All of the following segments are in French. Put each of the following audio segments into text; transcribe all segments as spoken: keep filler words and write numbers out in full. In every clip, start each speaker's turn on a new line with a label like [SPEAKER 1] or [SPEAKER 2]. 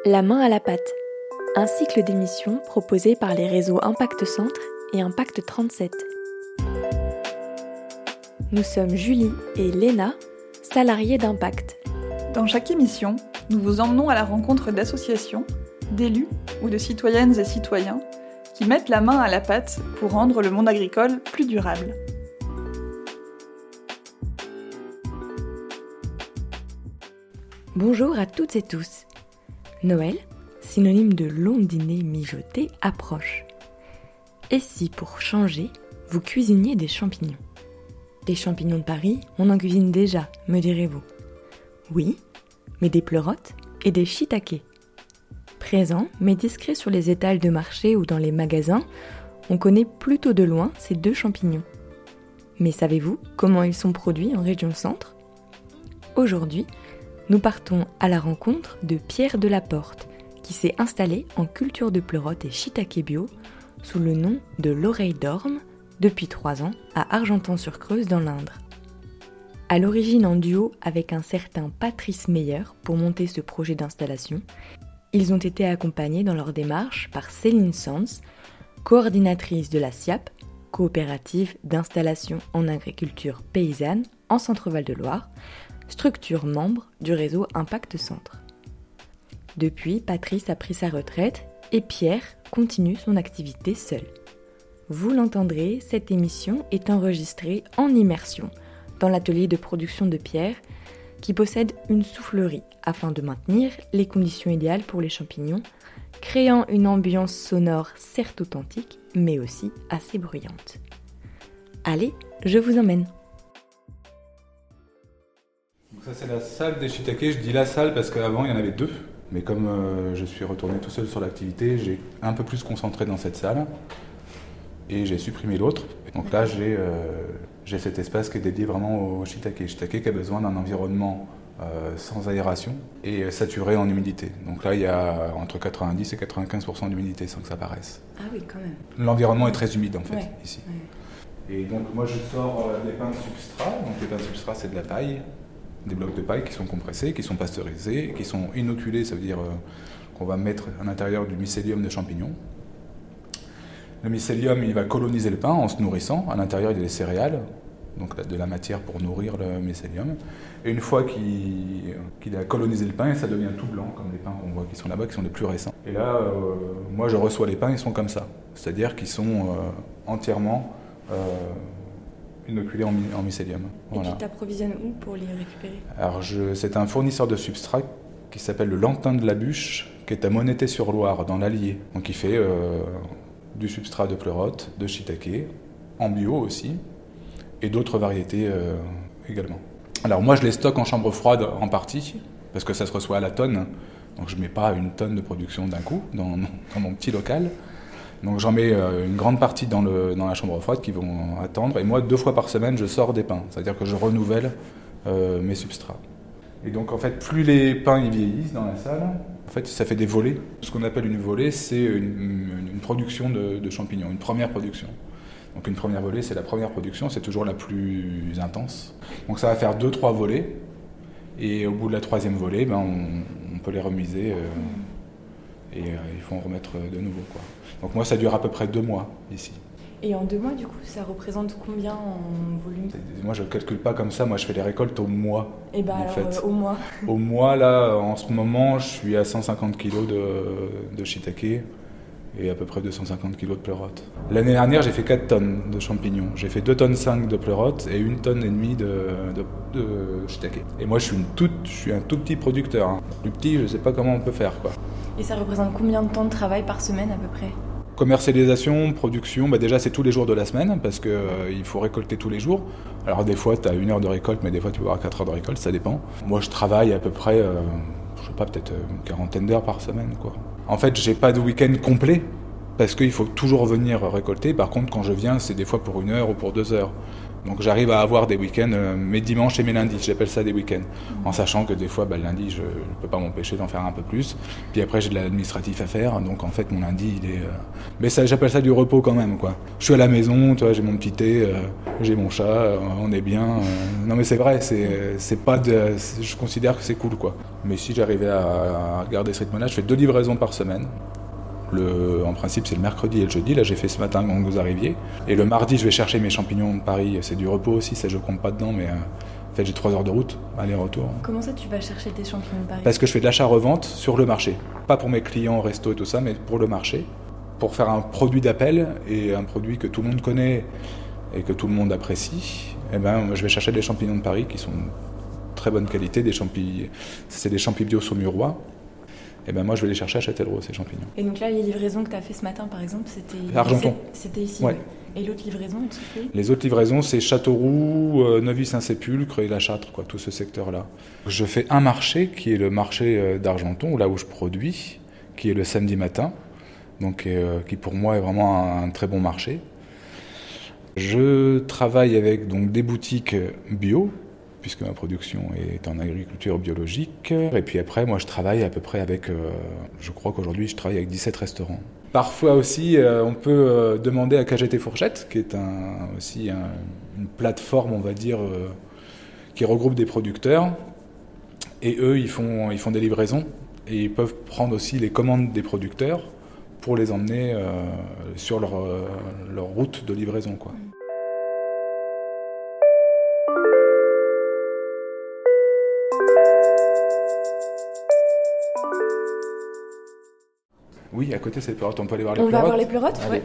[SPEAKER 1] La main à la pâte, un cycle d'émissions proposé par les réseaux Impact Centre et Impact trente-sept. Nous sommes Julie et Léna, salariées d'Impact.
[SPEAKER 2] Dans chaque émission, nous vous emmenons à la rencontre d'associations, d'élus ou de citoyennes et citoyens qui mettent la main à la pâte pour rendre le monde agricole plus durable.
[SPEAKER 1] Bonjour à toutes et tous. Noël, synonyme de long dîner mijoté, approche. Et si, pour changer, vous cuisiniez des champignons ? Des champignons de Paris, on en cuisine déjà, me direz-vous. Oui, mais des pleurotes et des shiitakes. Présents, mais discrets sur les étals de marché ou dans les magasins, on connaît plutôt de loin ces deux champignons. Mais savez-vous comment ils sont produits en région centre ? Aujourd'hui, nous partons à la rencontre de Pierre Delaporte, qui s'est installé en culture de pleurotes et shiitake bio sous le nom de l'Oreille d'Orme depuis trois ans à Argentan-sur-Creuse dans l'Indre. À l'origine en duo avec un certain Patrice Meyer pour monter ce projet d'installation, ils ont été accompagnés dans leur démarche par Céline Sanz, coordinatrice de la C I A P, coopérative d'installation en agriculture paysanne en Centre-Val de Loire, structure membre du réseau Impact Centre. Depuis, Patrice a pris sa retraite et Pierre continue son activité seul. Vous l'entendrez, cette émission est enregistrée en immersion dans l'atelier de production de Pierre qui possède une soufflerie afin de maintenir les conditions idéales pour les champignons, créant une ambiance sonore certes authentique mais aussi assez bruyante. Allez, je vous emmène.
[SPEAKER 3] Donc ça c'est la salle des shiitake, je dis la salle parce qu'avant il y en avait deux, mais comme euh, je suis retourné tout seul sur l'activité, j'ai un peu plus concentré dans cette salle et j'ai supprimé l'autre. Donc là j'ai, euh, j'ai cet espace qui est dédié vraiment au shiitake, shiitake qui a besoin d'un environnement euh, sans aération et saturé en humidité. Donc là il y a entre quatre-vingt-dix et quatre-vingt-quinze pour cent d'humidité sans que ça paraisse.
[SPEAKER 1] Ah oui quand même.
[SPEAKER 3] L'environnement est très humide en fait
[SPEAKER 1] ouais.
[SPEAKER 3] ici.
[SPEAKER 1] Ouais.
[SPEAKER 3] Et donc moi je sors euh, des pains de substrat, donc les pains de substrat c'est de la paille. Des blocs de paille qui sont compressés, qui sont pasteurisés, qui sont inoculés, ça veut dire euh, qu'on va mettre à l'intérieur du mycélium de champignons. Le mycélium, il va coloniser le pain en se nourrissant. À l'intérieur, il y a des céréales, donc de la matière pour nourrir le mycélium. Et une fois qu'il, qu'il a colonisé le pain, ça devient tout blanc, comme les pains qu'on voit qui sont là-bas, qui sont les plus récents. Et là, euh, moi, je reçois les pains, ils sont comme ça. C'est-à-dire qu'ils sont euh, entièrement... Euh, inoculés en, my- en mycélium.
[SPEAKER 1] Et voilà. Tu t'approvisionnes où pour les récupérer ?
[SPEAKER 3] Alors je, c'est un fournisseur de substrat qui s'appelle le Lantin de la Bûche, qui est à Monété-sur-Loire, dans l'Allier. Donc il fait euh, du substrat de pleurote, de shiitake, en bio aussi, et d'autres variétés euh, également. Alors moi je les stocke en chambre froide en partie, parce que ça se reçoit à la tonne, donc je ne mets pas une tonne de production d'un coup dans, dans mon petit local. Donc j'en mets une grande partie dans, le, dans la chambre froide qui vont attendre. Et moi, deux fois par semaine, je sors des pains. C'est-à-dire que je renouvelle euh, mes substrats. Et donc en fait, plus les pains ils vieillissent dans la salle, en fait, ça fait des volées. Ce qu'on appelle une volée, c'est une, une production de, de champignons, une première production. Donc une première volée, c'est la première production, c'est toujours la plus intense. Donc ça va faire deux, trois volées. Et au bout de la troisième volée, ben, on, on peut les remiser. Euh, et euh, il faut en remettre de nouveau, quoi. Donc moi, ça dure à peu près deux mois ici.
[SPEAKER 1] Et en deux mois, du coup, ça représente combien en volume ?
[SPEAKER 3] Moi, je ne calcule pas comme ça. Moi, je fais les récoltes au mois.
[SPEAKER 1] Et bah
[SPEAKER 3] en
[SPEAKER 1] alors,
[SPEAKER 3] fait.
[SPEAKER 1] euh, au mois
[SPEAKER 3] Au mois, là, en ce moment, je suis à cent cinquante kilos de, de shiitake et à peu près deux cent cinquante kilos de pleurote. L'année dernière, j'ai fait quatre tonnes de champignons. J'ai fait deux tonnes cinq de pleurote et une tonne et demie de, de, de shiitake. Et moi, je suis, une toute, je suis un tout petit producteur. Hein. Plus petit, je ne sais pas comment on peut faire, quoi.
[SPEAKER 1] Et ça représente combien de temps de travail par semaine à peu près ?
[SPEAKER 3] Commercialisation, production, bah déjà c'est tous les jours de la semaine parce qu'il euh, faut récolter tous les jours. Alors des fois tu as une heure de récolte, mais des fois tu vas avoir quatre heures de récolte, ça dépend. Moi je travaille à peu près, euh, je sais pas, peut-être une quarantaine d'heures par semaine, quoi. En fait j'ai pas de week-end complet parce qu'il faut toujours venir récolter. Par contre quand je viens c'est des fois pour une heure ou pour deux heures. Donc j'arrive à avoir des week-ends, euh, mes dimanches et mes lundis, j'appelle ça des week-ends. En sachant que des fois, bah, le lundi, je ne peux pas m'empêcher d'en faire un peu plus. Puis après, j'ai de l'administratif à faire, donc en fait, mon lundi, il est... Euh... Mais ça, j'appelle ça du repos quand même, quoi. Je suis à la maison, tu vois, j'ai mon petit thé, euh, j'ai mon chat, euh, on est bien. Euh... Non mais c'est vrai, c'est, c'est pas de... je considère que c'est cool, quoi. Mais si j'arrivais à, à garder ce rythme-là, je fais deux livraisons par semaine. Le, en principe, c'est le mercredi et le jeudi. Là, j'ai fait ce matin quand vous arriviez. Et le mardi, je vais chercher mes champignons de Paris. C'est du repos aussi, ça je compte pas dedans, mais euh, en fait, j'ai trois heures de route, aller-retour.
[SPEAKER 1] Comment ça, tu vas chercher tes champignons de Paris ?
[SPEAKER 3] Parce que je fais de l'achat-revente sur le marché. Pas pour mes clients, resto et tout ça, mais pour le marché. Pour faire un produit d'appel et un produit que tout le monde connaît et que tout le monde apprécie, eh ben, je vais chercher des champignons de Paris qui sont de très bonne qualité. Des champignons, c'est des champignons bio saumurois. Et ben moi je vais les chercher à Châtellerault, ces champignons.
[SPEAKER 1] Et donc là, les livraisons que tu as fait ce matin, par exemple, c'était...
[SPEAKER 3] Argenton.
[SPEAKER 1] C'était ici,
[SPEAKER 3] ouais.
[SPEAKER 1] Et l'autre livraison, elle se fait ?
[SPEAKER 3] Les autres livraisons, c'est Châteauroux, euh, Neuvy-Saint-Sépulcre et La Châtre, quoi, tout ce secteur-là. Je fais un marché, qui est le marché d'Argenton, là où je produis, qui est le samedi matin, donc euh, qui pour moi est vraiment un, un très bon marché. Je travaille avec donc, des boutiques bio, puisque ma production est en agriculture biologique. Et puis après, moi, je travaille à peu près avec... Euh, je crois qu'aujourd'hui, je travaille avec dix-sept restaurants. Parfois aussi, euh, on peut euh, demander à K G T Fourchette, qui est un, aussi un, une plateforme, on va dire, euh, qui regroupe des producteurs. Et eux, ils font, ils font des livraisons. Et ils peuvent prendre aussi les commandes des producteurs pour les emmener euh, sur leur, euh, leur route de livraison, quoi. Oui, à côté, c'est les pleurotes. On peut aller voir les
[SPEAKER 1] on
[SPEAKER 3] pleurotes.
[SPEAKER 1] On va voir les pleurotes, oui.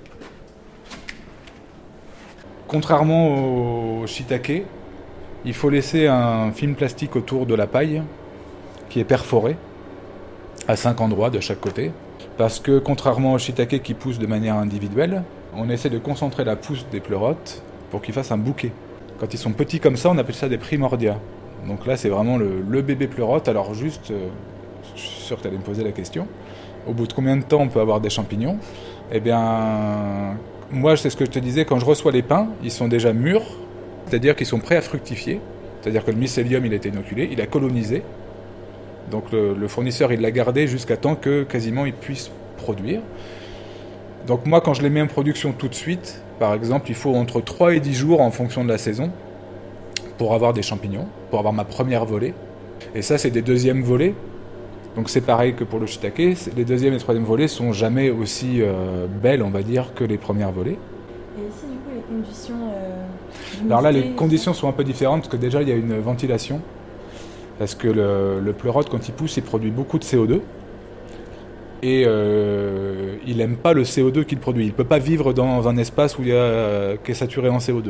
[SPEAKER 3] Contrairement au shiitake, il faut laisser un film plastique autour de la paille qui est perforé à cinq endroits de chaque côté. Parce que contrairement au shiitake qui pousse de manière individuelle, on essaie de concentrer la pousse des pleurotes pour qu'ils fassent un bouquet. Quand ils sont petits comme ça, on appelle ça des primordia. Donc là, c'est vraiment le, le bébé pleurote. Alors juste, euh, je suis sûr que tu allais me poser la question. Au bout de combien de temps on peut avoir des champignons ? Eh bien, moi, c'est ce que je te disais, quand je reçois les pins, ils sont déjà mûrs, c'est-à-dire qu'ils sont prêts à fructifier. C'est-à-dire que le mycélium, il a été inoculé, il a colonisé. Donc le, le fournisseur, il l'a gardé jusqu'à temps que quasiment il puisse produire. Donc moi, quand je les mets en production tout de suite, par exemple, il faut entre trois et dix jours en fonction de la saison pour avoir des champignons, pour avoir ma première volée. Et ça, c'est des deuxièmes volées. Donc c'est pareil que pour le shiitake, les deuxième et troisième volées sont jamais aussi euh, belles, on va dire, que les premières volées.
[SPEAKER 1] Et ici, du coup, les conditions euh,
[SPEAKER 3] Alors là, les conditions sont un peu différentes, parce que déjà, il y a une ventilation. Parce que le, le pleurote, quand il pousse, il produit beaucoup de C O deux. Et euh, il n'aime pas le C O deux qu'il produit. Il ne peut pas vivre dans un espace où il y a, euh, qui est saturé en C O deux.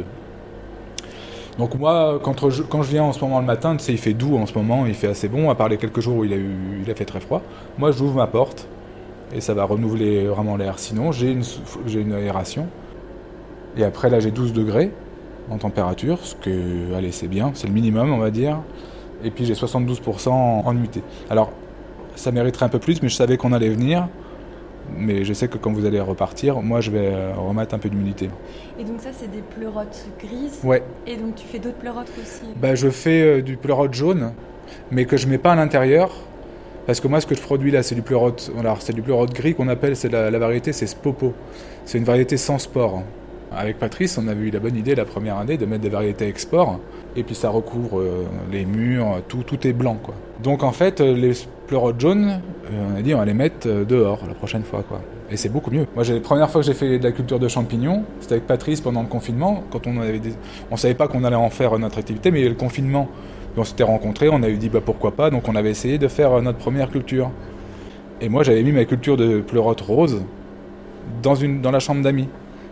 [SPEAKER 3] Donc moi, quand je, quand je viens en ce moment le matin, tu sais, il fait doux en ce moment, il fait assez bon, à part les quelques jours où il a, eu, il a fait très froid. Moi, j'ouvre ma porte et ça va renouveler vraiment l'air. Sinon, j'ai une, j'ai une aération. Et après, là, j'ai douze degrés en température, ce que, allez, c'est bien, c'est le minimum, on va dire. Et puis, j'ai soixante-douze pour cent en humidité. Alors, ça mériterait un peu plus, mais je savais qu'on allait venir. Mais je sais que quand vous allez repartir, moi je vais remettre un peu d'humidité.
[SPEAKER 1] Et donc ça, c'est des pleurotes grises.
[SPEAKER 3] Ouais.
[SPEAKER 1] Et donc tu fais d'autres pleurotes aussi.
[SPEAKER 3] Bah, je fais euh, du pleurote jaune, mais que je mets pas à l'intérieur. Parce que moi, ce que je produis là, c'est du pleurote, alors, c'est du pleurote gris qu'on appelle, c'est la, la variété, c'est Spopo. C'est une variété sans spore. Avec Patrice, on avait eu la bonne idée la première année de mettre des variétés export. Et puis ça recouvre euh, les murs, tout, tout est blanc, quoi. Donc en fait, les pleurotes jaunes, euh, on a dit on va les mettre euh, dehors la prochaine fois, quoi. Et c'est beaucoup mieux. Moi, j'ai, la première fois que j'ai fait de la culture de champignons, c'était avec Patrice pendant le confinement. Quand on avait des... on savait pas qu'on allait en faire notre activité, mais il y a le confinement. Et on s'était rencontrés, on avait dit bah pourquoi pas, donc on avait essayé de faire notre première culture. Et moi, j'avais mis ma culture de pleurote rose dans, une, dans la chambre d'amis.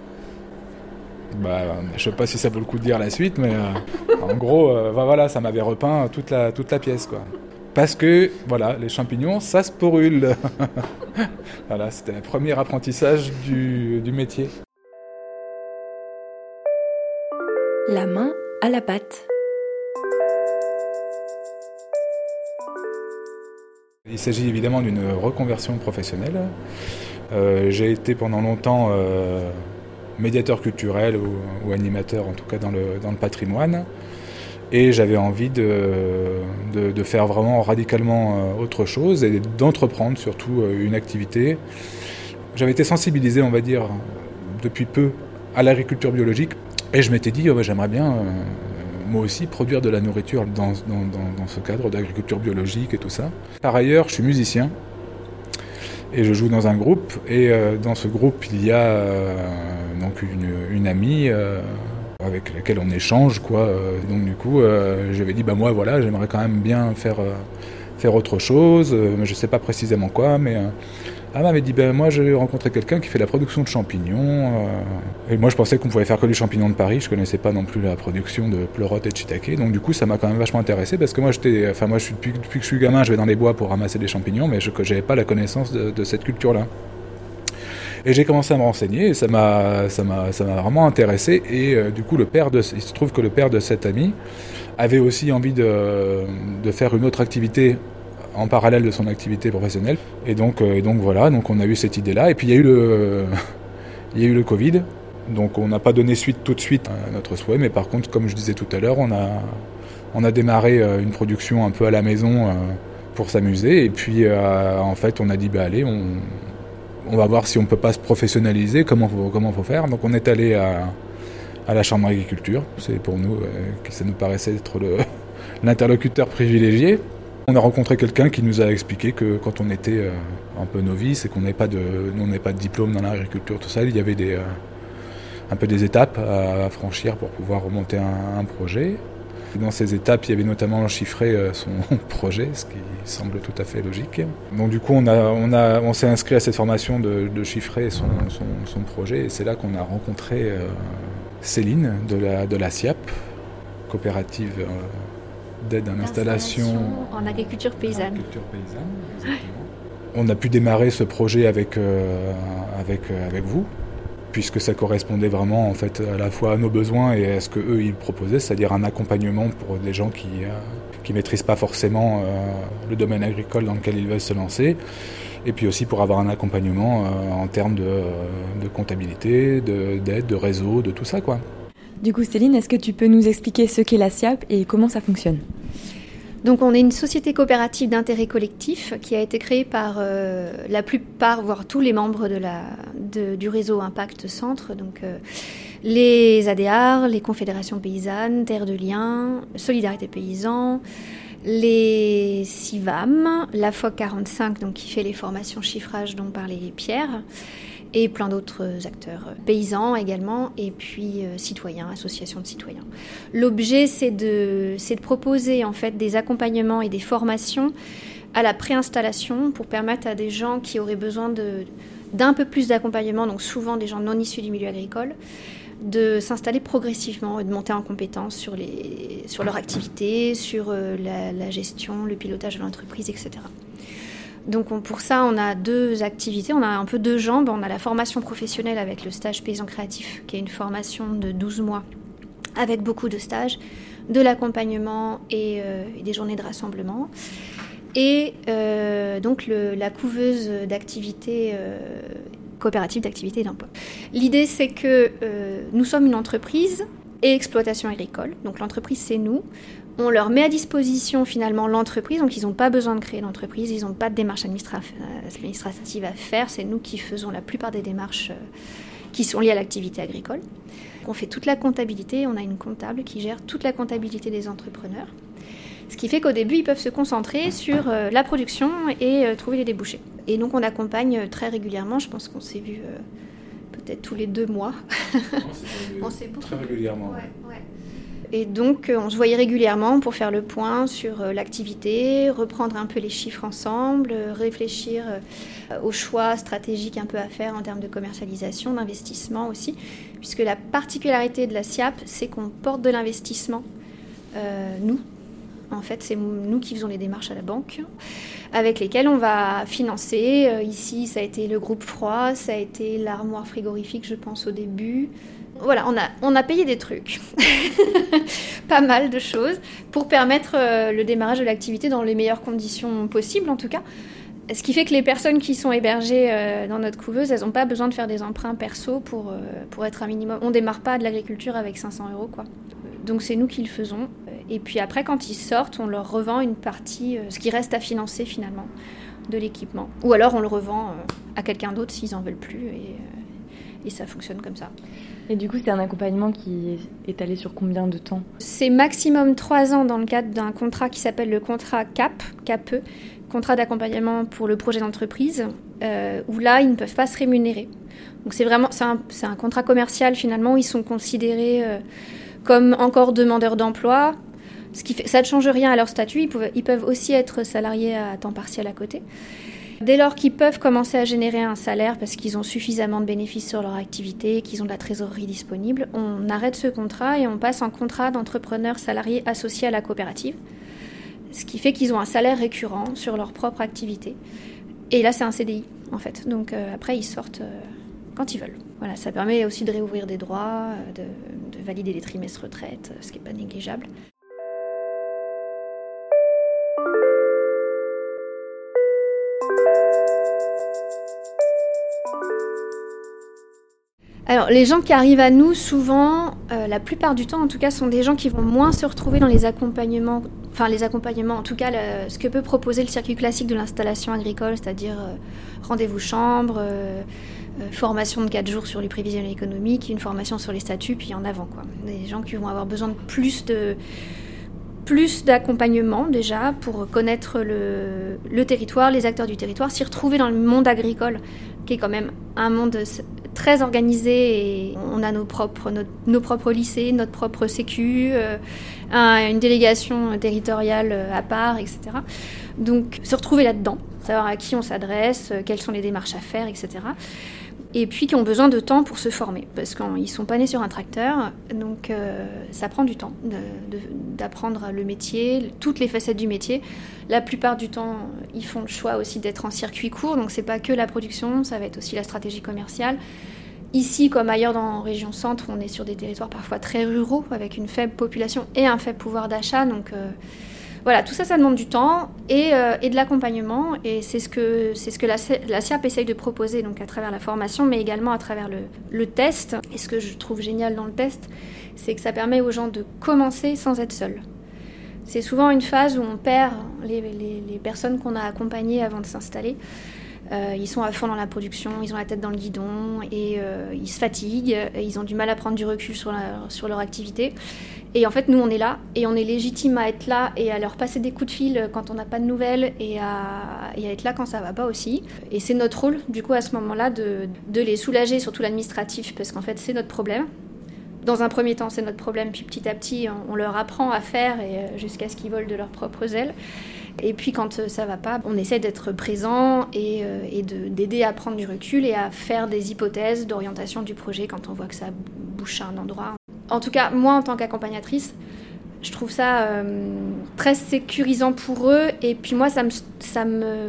[SPEAKER 3] Bah, je sais pas si ça vaut le coup de dire la suite, mais euh, en gros, euh, bah, voilà, ça m'avait repeint toute la, toute la pièce, quoi. Parce que, voilà, les champignons, ça se sporule. Voilà, c'était le premier apprentissage du, du métier.
[SPEAKER 1] La main à la pâte.
[SPEAKER 3] Il s'agit évidemment d'une reconversion professionnelle. Euh, j'ai été pendant longtemps euh, médiateur culturel ou, ou animateur, en tout cas dans le, dans le patrimoine. Et j'avais envie de, de, de faire vraiment radicalement autre chose et d'entreprendre surtout une activité. J'avais été sensibilisé, on va dire, depuis peu à l'agriculture biologique. Et je m'étais dit, oh, bah, j'aimerais bien, euh, moi aussi, produire de la nourriture dans, dans, dans, dans ce cadre d'agriculture biologique et tout ça. Par ailleurs, je suis musicien et je joue dans un groupe. Et euh, dans ce groupe, il y a euh, donc une, une amie... Euh, avec laquelle on échange, quoi. Donc du coup, euh, j'avais dit, bah moi, voilà, j'aimerais quand même bien faire, euh, faire autre chose, euh, mais je sais pas précisément quoi, mais... Euh, elle m'avait dit, ben moi, j'ai rencontré quelqu'un qui fait la production de champignons, euh, et moi, je pensais qu'on pouvait faire que du champignon de Paris, je connaissais pas non plus la production de pleurotes et de shiitake, donc du coup, ça m'a quand même vachement intéressé, parce que moi, j'étais... Enfin, moi, je suis, depuis, depuis que je suis gamin, je vais dans les bois pour ramasser des champignons, mais je n'avais pas la connaissance de, de cette culture-là. Et j'ai commencé à me renseigner et ça m'a, ça m'a, ça m'a vraiment intéressé. Et euh, du coup, le père de, il se trouve que le père de cette amie avait aussi envie de, de faire une autre activité en parallèle de son activité professionnelle. Et donc, euh, et donc voilà, donc on a eu cette idée-là. Et puis il y a eu le, il y a eu le Covid. Donc on n'a pas donné suite tout de suite à notre souhait. Mais par contre, comme je disais tout à l'heure, on a, on a démarré une production un peu à la maison euh, pour s'amuser. Et puis euh, en fait, on a dit, bah allez, on... on va voir si on ne peut pas se professionnaliser, comment il comment faut faire. Donc on est allé à, à la Chambre d'agriculture. C'est pour nous, euh, que ça nous paraissait être le, l'interlocuteur privilégié. On a rencontré quelqu'un qui nous a expliqué que quand on était euh, un peu novice et qu'on n'avait pas de, nous, on n'avait pas de diplôme dans l'agriculture, tout ça, il y avait des, euh, un peu des étapes à, à franchir pour pouvoir remonter un, un projet. Dans ces étapes, il y avait notamment chiffrer son projet, ce qui semble tout à fait logique. Donc du coup, on, a, on, a, on s'est inscrit à cette formation de, de chiffrer son, son, son projet. Et c'est là qu'on a rencontré euh, Céline de la, de la S I A P, coopérative euh, d'aide à l'installation
[SPEAKER 4] en agriculture paysanne. En agriculture paysanne,
[SPEAKER 3] exactement. On a pu démarrer ce projet avec, euh, avec, avec vous, puisque ça correspondait vraiment en fait à la fois à nos besoins et à ce qu'eux ils proposaient, c'est-à-dire un accompagnement pour des gens qui ne euh, maîtrisent pas forcément euh, le domaine agricole dans lequel ils veulent se lancer, et puis aussi pour avoir un accompagnement euh, en termes de, de comptabilité, de, d'aide, de réseau, de tout ça, quoi.
[SPEAKER 1] Du coup, Céline, est-ce que tu peux nous expliquer ce qu'est la S I A P et comment ça fonctionne ?
[SPEAKER 4] Donc on est une société coopérative d'intérêt collectif qui a été créée par euh, la plupart, voire tous les membres de la, de, du réseau Impact Centre, donc euh, les A D R, les confédérations paysannes, Terre de Liens, Solidarité Paysans, les S I V A M, la F O C quarante-cinq donc, qui fait les formations chiffrage dont parlait Pierre, et plein d'autres acteurs, paysans également, et puis euh, citoyens, associations de citoyens. L'objet, c'est de, c'est de proposer en fait des accompagnements et des formations à la préinstallation pour permettre à des gens qui auraient besoin de, d'un peu plus d'accompagnement, donc souvent des gens non issus du milieu agricole, de s'installer progressivement et de monter en compétence sur, les, sur leur activité, sur euh, la, la gestion, le pilotage de l'entreprise, et cetera. Donc on, pour ça, on a deux activités, on a un peu deux jambes. On a la formation professionnelle avec le stage paysan créatif, qui est une formation de douze mois avec beaucoup de stages, de l'accompagnement et, euh, et des journées de rassemblement. Et euh, donc le, la couveuse d'activités euh, coopérative d'activité et d'emploi. L'idée, c'est que euh, nous sommes une entreprise et exploitation agricole. Donc l'entreprise, c'est nous. On leur met à disposition finalement l'entreprise, donc ils n'ont pas besoin de créer l'entreprise, ils n'ont pas de démarche administrative à faire, c'est nous qui faisons la plupart des démarches qui sont liées à l'activité agricole. On fait toute la comptabilité, on a une comptable qui gère toute la comptabilité des entrepreneurs, ce qui fait qu'au début ils peuvent se concentrer sur la production et trouver les débouchés. Et donc on accompagne très régulièrement, je pense qu'on s'est vu peut-être tous les deux mois.
[SPEAKER 3] On s'est vu très régulièrement.
[SPEAKER 4] Ouais, ouais. Et donc, on se voyait régulièrement pour faire le point sur l'activité, reprendre un peu les chiffres ensemble, réfléchir aux choix stratégiques un peu à faire en termes de commercialisation, d'investissement aussi. Puisque la particularité de la S I A P, c'est qu'on porte de l'investissement, euh, nous. En fait, c'est nous qui faisons les démarches à la banque, avec lesquelles on va financer. Ici, ça a été le groupe froid, ça a été l'armoire frigorifique, je pense, au début. Voilà, on a, on a payé des trucs, pas mal de choses, pour permettre euh, le démarrage de l'activité dans les meilleures conditions possibles en tout cas. Ce qui fait que les personnes qui sont hébergées euh, dans notre couveuse, elles n'ont pas besoin de faire des emprunts perso pour, euh, pour être un minimum. On ne démarre pas de l'agriculture avec cinq cents euros, quoi. Donc c'est nous qui le faisons. Et puis après, quand ils sortent, on leur revend une partie, euh, ce qui reste à financer finalement, de l'équipement. Ou alors on le revend euh, à quelqu'un d'autre s'ils n'en veulent plus. Et, euh, et ça fonctionne comme ça.
[SPEAKER 1] Et du coup, c'est un accompagnement qui est étalé sur combien de temps ?
[SPEAKER 4] C'est maximum trois ans dans le cadre d'un contrat qui s'appelle le contrat C A P, C A P E, contrat d'accompagnement pour le projet d'entreprise, euh, où là, ils ne peuvent pas se rémunérer. Donc c'est vraiment, c'est un, c'est un contrat commercial finalement, où ils sont considérés euh, comme encore demandeurs d'emploi, ce qui fait, ça ne change rien à leur statut, ils peuvent, ils peuvent aussi être salariés à temps partiel à côté. Dès lors qu'ils peuvent commencer à générer un salaire parce qu'ils ont suffisamment de bénéfices sur leur activité, qu'ils ont de la trésorerie disponible, on arrête ce contrat et on passe en contrat d'entrepreneur salarié associé à la coopérative. Ce qui fait qu'ils ont un salaire récurrent sur leur propre activité. Et là, c'est un C D I, en fait. Donc euh, après, ils sortent euh, quand ils veulent. Voilà, ça permet aussi de réouvrir des droits, de, de valider des trimestres retraite, ce qui n'est pas négligeable. Alors, les gens qui arrivent à nous, souvent, euh, la plupart du temps, en tout cas, sont des gens qui vont moins se retrouver dans les accompagnements, enfin les accompagnements, en tout cas, le, ce que peut proposer le circuit classique de l'installation agricole, c'est-à-dire euh, rendez-vous chambre, euh, euh, formation de quatre jours sur les prévisions économiques, une formation sur les statuts, puis en avant, quoi. Des gens qui vont avoir besoin de plus de... plus d'accompagnement déjà pour connaître le, le territoire, les acteurs du territoire, s'y retrouver dans le monde agricole, qui est quand même un monde très organisé et on a nos propres, nos, nos propres lycées, notre propre sécu, euh, un, une délégation territoriale à part, et cetera. Donc se retrouver là-dedans, savoir à qui on s'adresse, quelles sont les démarches à faire, et cetera. Et puis qui ont besoin de temps pour se former, parce qu'ils ne sont pas nés sur un tracteur, donc euh, ça prend du temps de, de, d'apprendre le métier, toutes les facettes du métier. La plupart du temps, ils font le choix aussi d'être en circuit court, donc ce n'est pas que la production, ça va être aussi la stratégie commerciale. Ici, comme ailleurs dans la région centre, on est sur des territoires parfois très ruraux, avec une faible population et un faible pouvoir d'achat, donc... Euh, Voilà, tout ça, ça demande du temps et, euh, et de l'accompagnement. Et c'est ce que, c'est ce que la, la S I A P essaye de proposer donc à travers la formation, mais également à travers le, le test. Et ce que je trouve génial dans le test, c'est que ça permet aux gens de commencer sans être seuls. C'est souvent une phase où on perd les, les, les personnes qu'on a accompagnées avant de s'installer. Euh, ils sont à fond dans la production, ils ont la tête dans le guidon et euh, ils se fatiguent, et ils ont du mal à prendre du recul sur, la, sur leur activité. Et en fait, nous, on est là et on est légitime à être là et à leur passer des coups de fil quand on n'a pas de nouvelles et à, et à être là quand ça va pas aussi. Et c'est notre rôle, du coup, à ce moment-là, de, de les soulager, surtout l'administratif, parce qu'en fait, c'est notre problème. Dans un premier temps, c'est notre problème, puis petit à petit, on, on leur apprend à faire et, jusqu'à ce qu'ils volent de leurs propres ailes. Et puis quand ça va pas, on essaie d'être présent et, euh, et de, d'aider à prendre du recul et à faire des hypothèses d'orientation du projet quand on voit que ça bouche à un endroit. En tout cas, moi en tant qu'accompagnatrice, je trouve ça euh, très sécurisant pour eux. Et puis moi, ça me, ça me,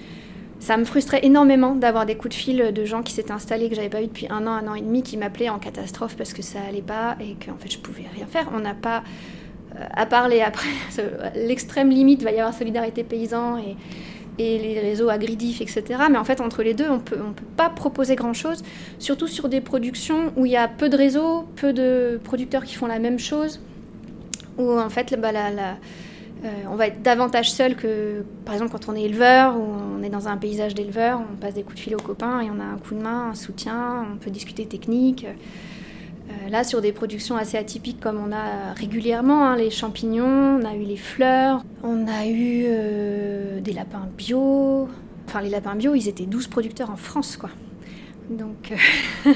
[SPEAKER 4] ça me frustrait énormément d'avoir des coups de fil de gens qui s'étaient installés, que j'avais pas eu depuis un an, un an et demi, qui m'appelaient en catastrophe parce que ça allait pas et qu'en fait je pouvais rien faire. On n'a pas... À parler après, l'extrême limite, il va y avoir Solidarité Paysan et, et les réseaux Agridif, et cetera. Mais en fait, entre les deux, on ne peut pas proposer grand-chose, surtout sur des productions où il y a peu de réseaux, peu de producteurs qui font la même chose, où en fait, bah, la, la, euh, on va être davantage seul que, par exemple, quand on est éleveur, ou on est dans un paysage d'éleveur, on passe des coups de fil aux copains et on a un coup de main, un soutien, on peut discuter technique. Euh, là, sur des productions assez atypiques comme on a régulièrement, hein, les champignons, on a eu les fleurs, on a eu euh, des lapins bio. Enfin, les lapins bio, ils étaient douze producteurs en France, quoi. Donc, euh,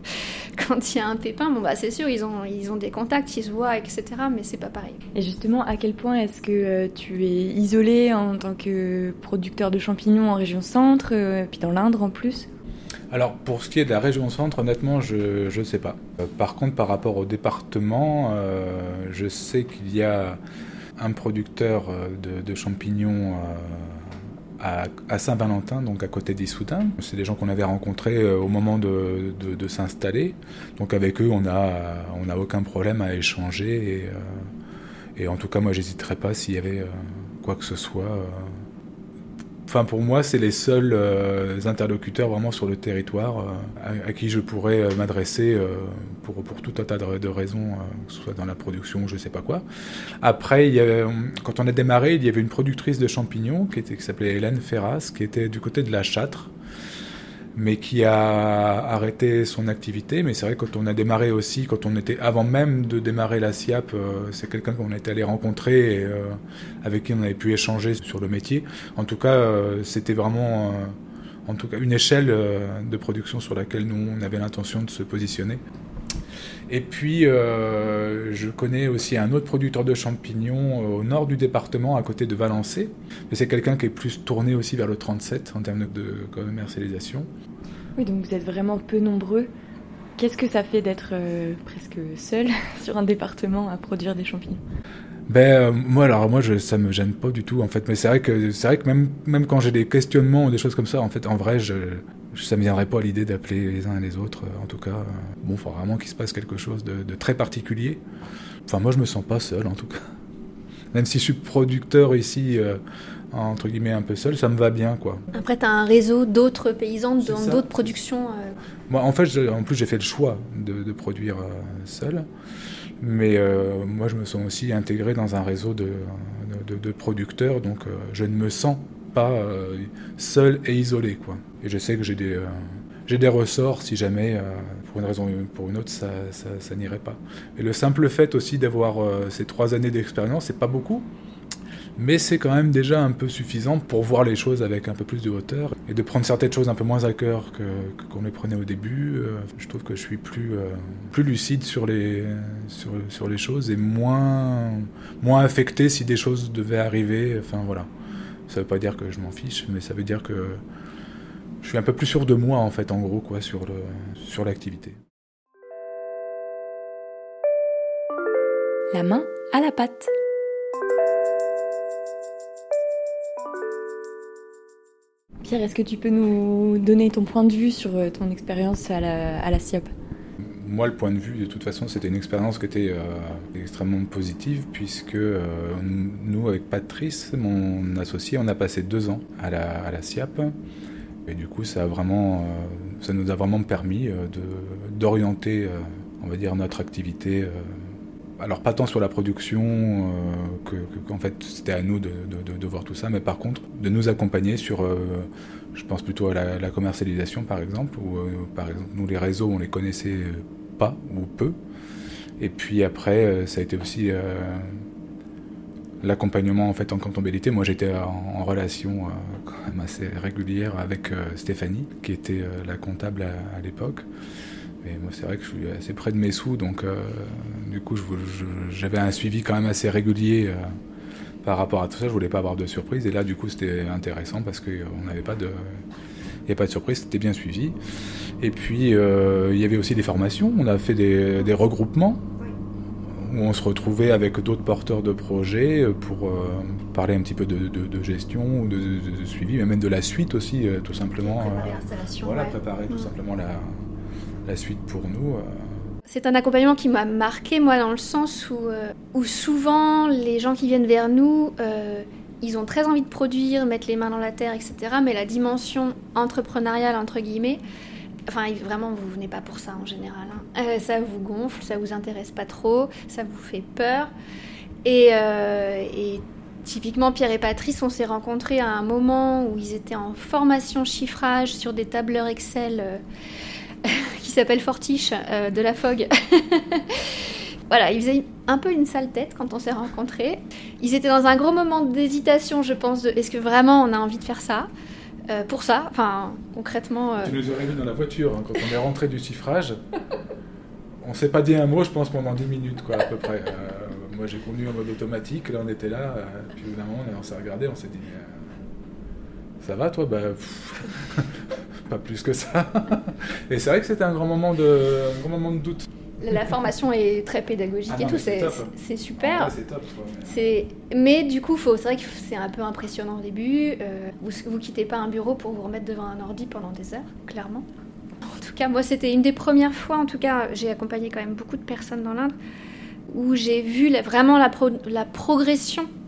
[SPEAKER 4] quand il y a un pépin, bon, bah, c'est sûr, ils ont, ils ont des contacts, ils se voient, et cetera, mais c'est pas pareil.
[SPEAKER 1] Et justement, à quel point est-ce que euh, tu es isolé en tant que producteur de champignons en région centre, euh, puis dans l'Indre en plus ?
[SPEAKER 3] Alors, pour ce qui est de la région centre, honnêtement, je ne sais pas. Euh, par contre, par rapport au département, euh, je sais qu'il y a un producteur de, de champignons euh, à, à Saint-Valentin, donc à côté d'Issoudun. C'est des gens qu'on avait rencontrés euh, au moment de, de, de s'installer. Donc avec eux, on n'a on a aucun problème à échanger. Et, euh, et en tout cas, moi, j'hésiterais pas s'il y avait euh, quoi que ce soit... Euh, Enfin, pour moi, c'est les seuls euh, interlocuteurs vraiment sur le territoire euh, à, à qui je pourrais euh, m'adresser euh, pour, pour tout un tas de, de raisons, euh, que ce soit dans la production ou je sais pas quoi. Après, il y a, quand on a démarré, il y avait une productrice de champignons qui, était, qui s'appelait Hélène Ferras, qui était du côté de la Châtre, mais qui a arrêté son activité. Mais c'est vrai que quand on a démarré aussi, quand on était avant même de démarrer la S I A P, euh, c'est quelqu'un qu'on était allé rencontrer et euh, avec qui on avait pu échanger sur le métier. En tout cas, euh, c'était vraiment euh, en tout cas une échelle euh, de production sur laquelle nous on avait l'intention de se positionner. Et puis, euh, je connais aussi un autre producteur de champignons au nord du département, à côté de Valençay. Mais c'est quelqu'un qui est plus tourné aussi vers le trente-sept en termes de commercialisation.
[SPEAKER 1] Oui, donc vous êtes vraiment peu nombreux. Qu'est-ce que ça fait d'être euh, presque seul sur un département à produire des champignons ?
[SPEAKER 3] Ben euh, moi alors moi je, ça me gêne pas du tout en fait, mais c'est vrai que c'est vrai que même même quand j'ai des questionnements ou des choses comme ça, en fait en vrai je, je ça me viendrait pas à l'idée d'appeler les uns et les autres. En tout cas, euh, bon, il faut vraiment qu'il se passe quelque chose de, de très particulier. Enfin moi je me sens pas seul en tout cas. Même si je suis producteur ici, euh, entre guillemets un peu seul, ça me va bien quoi.
[SPEAKER 4] Après t'as un réseau d'autres paysans dans
[SPEAKER 3] C'est
[SPEAKER 4] d'autres
[SPEAKER 3] ça.
[SPEAKER 4] productions. Euh...
[SPEAKER 3] Moi en fait je, en plus j'ai fait le choix de, de produire euh, seul. Mais euh, moi, je me sens aussi intégré dans un réseau de, de, de producteurs, donc euh, je ne me sens pas euh, seul et isolé, quoi. Et je sais que j'ai des, euh, j'ai des ressorts si jamais, euh, pour une raison ou pour une autre, ça, ça, ça n'irait pas. Et le simple fait aussi d'avoir euh, ces trois années d'expérience, c'est pas beaucoup, mais c'est quand même déjà un peu suffisant pour voir les choses avec un peu plus de hauteur et de prendre certaines choses un peu moins à cœur que, que qu'on les prenait au début. Euh, je trouve que je suis plus, euh, plus lucide sur les, sur, sur les choses et moins, moins affecté si des choses devaient arriver. Enfin voilà, ça veut pas dire que je m'en fiche, mais ça veut dire que je suis un peu plus sûr de moi en fait, en gros, quoi, sur, le, sur l'activité.
[SPEAKER 1] La main à la pâte. Pierre, est-ce que tu peux nous donner ton point de vue sur ton expérience à la, à la S I A P ?
[SPEAKER 3] Moi, le point de vue, de toute façon, c'était une expérience qui était euh, extrêmement positive, puisque euh, nous, avec Patrice, mon associé, on a passé deux ans à la, à la S I A P. Et du coup, ça, a vraiment, euh, ça nous a vraiment permis euh, de, d'orienter, euh, on va dire, notre activité. Euh, alors, pas tant sur la production, euh, que, que, qu'en fait, c'était à nous de, de, de, de voir tout ça, mais par contre, de nous accompagner sur, euh, je pense plutôt à la, la commercialisation, par exemple, où, euh, par exemple, nous, les réseaux, on les connaissait pas ou peu. Et puis après, euh, ça a été aussi euh, l'accompagnement en fait en comptabilité. Moi, j'étais en, en relation euh, quand même assez régulière avec euh, Stéphanie, qui était euh, la comptable à, à l'époque. Et moi, c'est vrai que je suis assez près de mes sous, donc euh, du coup, je, je, j'avais un suivi quand même assez régulier euh, par rapport à tout ça. Je voulais pas avoir de surprise. Et là, du coup, c'était intéressant parce qu'on n'avait pas de, il n'y avait pas de surprise, c'était bien suivi. Et puis, euh, il y avait aussi des formations. On a fait des, des regroupements où on se retrouvait avec d'autres porteurs de projets pour euh, parler un petit peu de, de, de gestion, de, de, de suivi, mais même de la suite aussi, euh, tout simplement.
[SPEAKER 4] Préparer
[SPEAKER 3] euh,
[SPEAKER 4] l'installation.
[SPEAKER 3] Voilà,
[SPEAKER 4] ouais.
[SPEAKER 3] préparer mmh. tout simplement la, la suite pour nous. Euh.
[SPEAKER 4] C'est un accompagnement qui m'a marqué, moi, dans le sens où, euh, où souvent, les gens qui viennent vers nous, euh, ils ont très envie de produire, mettre les mains dans la terre, et cetera. Mais la dimension entrepreneuriale, entre guillemets, enfin, vraiment, vous venez pas pour ça en général. Hein. Euh, ça vous gonfle, ça vous intéresse pas trop, ça vous fait peur. Et, euh, et typiquement, Pierre et Patrice, on s'est rencontrés à un moment où ils étaient en formation chiffrage sur des tableurs Excel euh, qui s'appellent Fortiche euh, de la F O G. Voilà, ils faisaient un peu une sale tête quand on s'est rencontrés. Ils étaient dans un gros moment d'hésitation, je pense, de est-ce que vraiment on a envie de faire ça ? Euh, pour ça, enfin, concrètement... Euh...
[SPEAKER 3] Tu nous aurais vu dans la voiture, hein, quand on est rentré du chiffrage. On s'est pas dit un mot, je pense, pendant dix minutes, quoi, à peu près. Euh, moi, j'ai conduit en mode automatique, là, on était là, euh, puis évidemment, on s'est regardé, on s'est dit, euh, ça va, toi ? Bah, pff, pas plus que ça. Et c'est vrai que c'était un grand moment de, un grand moment de doute.
[SPEAKER 4] La formation est très pédagogique ah non, et tout, c'est, c'est, c'est super.
[SPEAKER 3] Ah, c'est top, quoi, mais...
[SPEAKER 4] C'est... mais du coup, faut... c'est vrai que c'est un peu impressionnant au début. Euh, vous ne quittez pas un bureau pour vous remettre devant un ordi pendant des heures, clairement. En tout cas, moi, c'était une des premières fois, en tout cas, j'ai accompagné quand même beaucoup de personnes dans l'Inde, où j'ai vu la, vraiment la, pro... la progression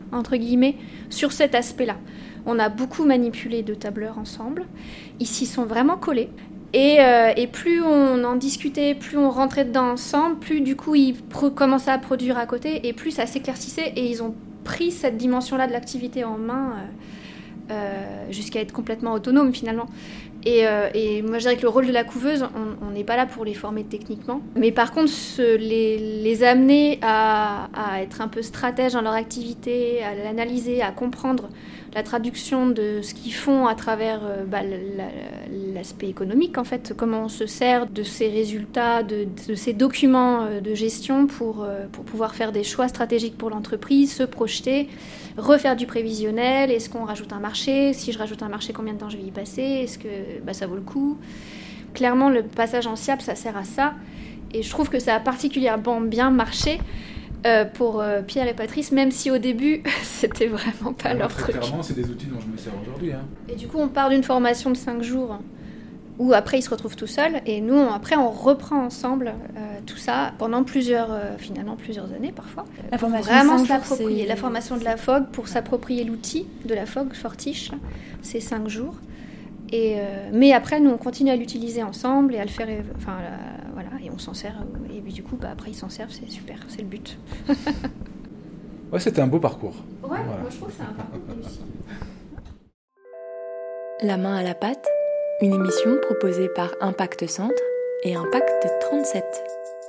[SPEAKER 4] entre guillemets, sur cet aspect-là. On a beaucoup manipulé deux tableurs ensemble. Ils s'y sont vraiment collés. Et, euh, et plus on en discutait, plus on rentrait dedans ensemble, plus du coup ils pro- commençaient à produire à côté, et plus ça s'éclaircissait, et ils ont pris cette dimension-là de l'activité en main euh, euh, jusqu'à être complètement autonomes finalement. Et, euh, et moi je dirais que le rôle de la couveuse, on n'est pas là pour les former techniquement, mais par contre ce, les, les amener à, à être un peu stratèges dans leur activité, à l'analyser, à comprendre la traduction de ce qu'ils font à travers euh, bah, la, l'aspect économique en fait, comment on se sert de ces résultats, de, de ces documents de gestion pour, euh, pour pouvoir faire des choix stratégiques pour l'entreprise, se projeter, refaire du prévisionnel, est-ce qu'on rajoute un marché, si je rajoute un marché combien de temps je vais y passer, est-ce que bah, ça vaut le coup. Clairement le passage en S I A P ça sert à ça, et je trouve que ça a particulièrement bien marché Euh, pour euh, Pierre et Patrice, même si au début c'était vraiment pas
[SPEAKER 3] Alors,
[SPEAKER 4] leur
[SPEAKER 3] très
[SPEAKER 4] truc.
[SPEAKER 3] Clairement, c'est des outils dont je me sers aujourd'hui. Hein.
[SPEAKER 4] Et du coup, on part d'une formation de cinq jours où après ils se retrouvent tout seuls, et nous, on, après, on reprend ensemble euh, tout ça pendant plusieurs, euh, finalement plusieurs années parfois.
[SPEAKER 2] La formation
[SPEAKER 4] vraiment
[SPEAKER 2] de cinq jours,
[SPEAKER 4] s'approprier.
[SPEAKER 2] c'est...
[SPEAKER 4] La formation de la F O G pour s'approprier l'outil de la F O G, Fortiche, c'est cinq jours. Et euh, mais après, nous, on continue à l'utiliser ensemble et à le faire, enfin, euh, voilà, et on s'en sert. Et puis du coup, bah, après, ils s'en servent, c'est super, c'est le but.
[SPEAKER 3] Ouais, c'était un beau parcours.
[SPEAKER 4] Ouais, voilà. Moi je trouve que c'est un parcours réussi.
[SPEAKER 1] La main à la pâte, une émission proposée par Impact Centre et Impact trente-sept.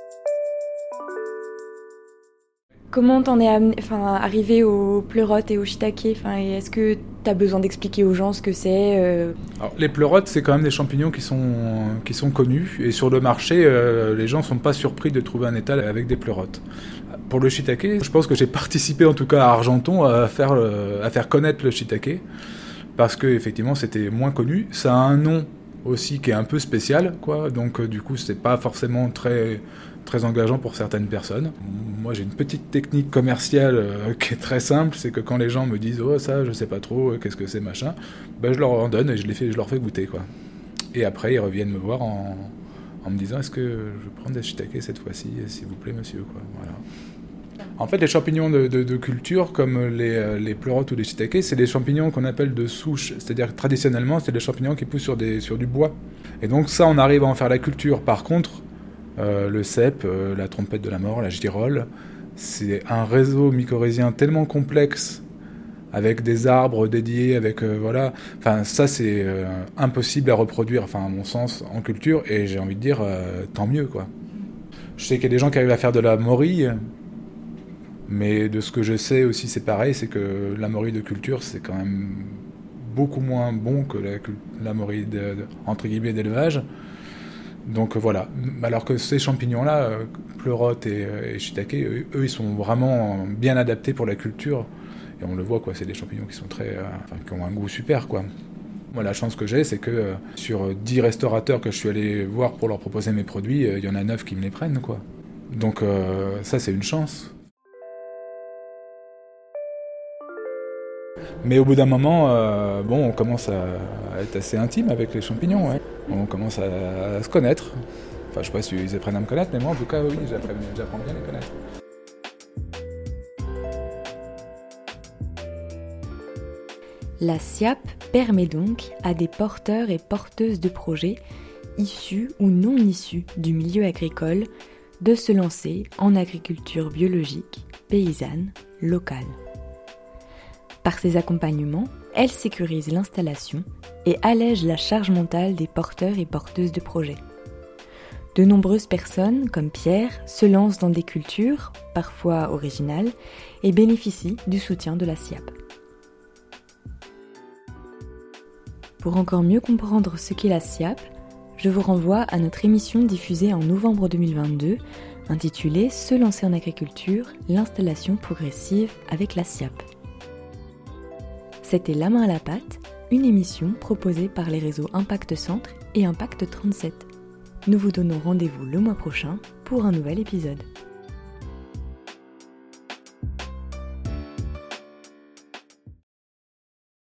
[SPEAKER 5] Comment t'en es amené, enfin, arrivé au pleurote et au shiitake, enfin, et est-ce que t'as besoin d'expliquer aux gens ce que c'est euh...
[SPEAKER 3] Alors, les pleurotes, c'est quand même des champignons qui sont, qui sont connus. Et sur le marché, euh, les gens ne sont pas surpris de trouver un étal avec des pleurotes. Pour le shiitake, je pense que j'ai participé en tout cas à Argenton à faire, à faire connaître le shiitake. Parce qu'effectivement, c'était moins connu. Ça a un nom aussi qui est un peu spécial, quoi. Donc euh, du coup, c'est pas forcément très... très engageant pour certaines personnes. Moi, j'ai une petite technique commerciale euh, qui est très simple, c'est que quand les gens me disent « Oh, ça, je sais pas trop, qu'est-ce que c'est, machin », ben, je leur en donne et je, les fais, je leur fais goûter, quoi. Et après, ils reviennent me voir en, en me disant « Est-ce que je peux prendre des shiitake cette fois-ci, s'il vous plaît, monsieur ?» quoi. Voilà. En fait, les champignons de, de, de culture, comme les, les pleurotes ou les shiitake, c'est des champignons qu'on appelle de souche. C'est-à-dire que traditionnellement, c'est des champignons qui poussent sur, des, sur du bois. Et donc ça, on arrive à en faire la culture. Par contre, Euh, le cèpe, euh, la trompette de la mort, la girole, c'est un réseau mycorhizien tellement complexe, avec des arbres dédiés, avec euh, voilà, enfin ça c'est euh, impossible à reproduire, enfin à mon sens, en culture, et j'ai envie de dire euh, tant mieux quoi. Je sais qu'il y a des gens qui arrivent à faire de la morille, mais de ce que je sais aussi c'est pareil, c'est que la morille de culture c'est quand même beaucoup moins bon que la, la morille de, de, entre guillemets d'élevage. Donc voilà, alors que ces champignons-là, euh, pleurote et, et shiitake, eux, eux, ils sont vraiment bien adaptés pour la culture. Et on le voit, quoi, c'est des champignons qui sont très, euh, enfin, qui ont un goût super, quoi. Moi, la chance que j'ai, c'est que euh, sur dix restaurateurs que je suis allé voir pour leur proposer mes produits, il euh, y en a neuf qui me les prennent, quoi. Donc euh, ça, c'est une chance. Mais au bout d'un moment, euh, bon, on commence à, à être assez intime avec les champignons, ouais. On commence à, à se connaître. Enfin, je sais pas si ils apprennent à me connaître, mais moi, en tout cas, oui, j'apprends, j'apprends bien à les connaître.
[SPEAKER 1] La S I A P permet donc à des porteurs et porteuses de projets, issus ou non issus du milieu agricole, de se lancer en agriculture biologique, paysanne, locale. Par ses accompagnements, elle sécurise l'installation et allège la charge mentale des porteurs et porteuses de projets. De nombreuses personnes, comme Pierre, se lancent dans des cultures, parfois originales, et bénéficient du soutien de la S I A P. Pour encore mieux comprendre ce qu'est la S I A P, je vous renvoie à notre émission diffusée en novembre deux mille vingt-deux, intitulée « Se lancer en agriculture, l'installation progressive avec la S I A P ». C'était La main à la pâte, une émission proposée par les réseaux Impact Centre et Impact trente-sept. Nous vous donnons rendez-vous le mois prochain pour un nouvel épisode.